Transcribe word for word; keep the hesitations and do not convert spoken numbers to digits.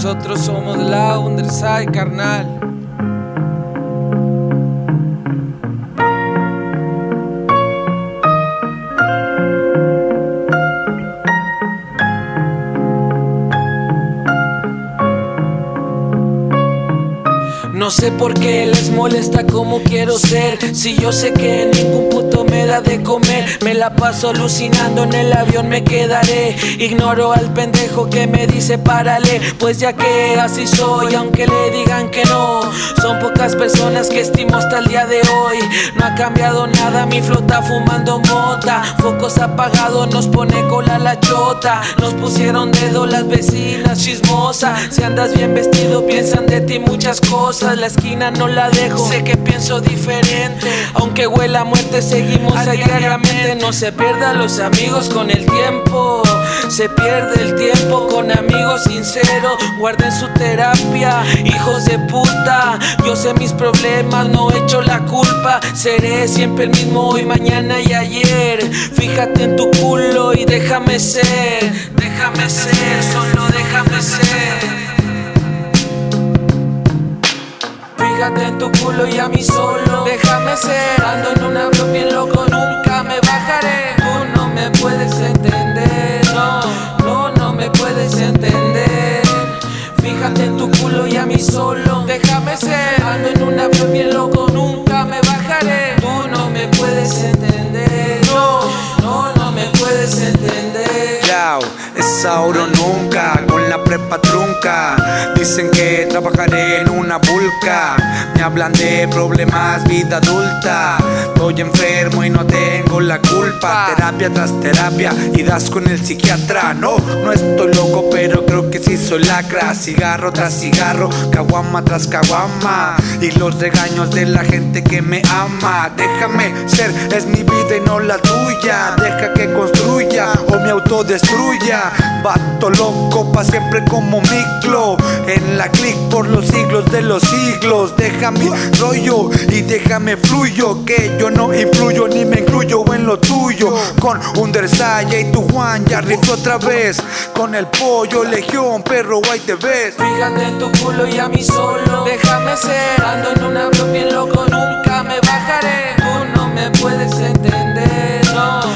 Nosotros somos la Underside, carnal. No sé por qué les molesta como quiero ser, si yo sé que ningún puto me da de comer. Me la paso alucinando, en el avión me quedaré. Ignoro al pendejo que me dice párale, pues ya que así soy, aunque le digan que no. Son pocas personas que estimo hasta el día de hoy. No ha cambiado nada, mi flota fumando mota. Focos apagados, nos pone cola la chota. Nos pusieron dedo las vecinas chismosas. Si andas bien vestido piensan de ti muchas cosas. La esquina no la dejo, sé que pienso diferente. Aunque huela a muerte seguimos ahí diariamente. No se pierdan los amigos con el tiempo, se pierde el tiempo con amigos sinceros. Guarden su terapia, hijos de puta. Yo sé mis problemas, no echo la culpa. Seré siempre el mismo hoy, mañana y ayer. Fíjate en tu culo y déjame ser. Déjame ser, solo déjame ser. Fíjate en tu culo y a mí solo déjame ser. Ando en un avión bien loco, nunca me bajaré. Tú no me puedes entender, no, no, no me puedes entender. Fíjate en tu culo y a mí solo déjame ser. Ando en un avión bien loco, nunca me bajaré. Tú no me puedes entender, no, no, no me puedes entender. Yao, es ahora o nunca, con la prepa trunca. Dicen que trabajaré en una vulca. Me hablan de problemas, vida adulta. Estoy enfermo y no tengo la culpa. Terapia tras terapia y das con el psiquiatra. No, no estoy loco, pero creo que sí soy lacra. Cigarro tras cigarro, caguama tras caguama. Y los regaños de la gente que me ama. Déjame ser, es mi vida y no la tuya. Deja que construya o me autodestruya. Vato loco pa' siempre como miclo. En la click por los siglos de los siglos. Deja mi rollo y déjame fluyo. Que yo no influyo ni me incluyo en lo tuyo. Con Underside y tu Juan ya rifle otra vez. Con el pollo, legión, perro, ahí te ves. Fíjate en tu culo y a mí solo déjame ser. Ando en un avión bien loco, nunca me bajaré. Tú no me puedes entender, no,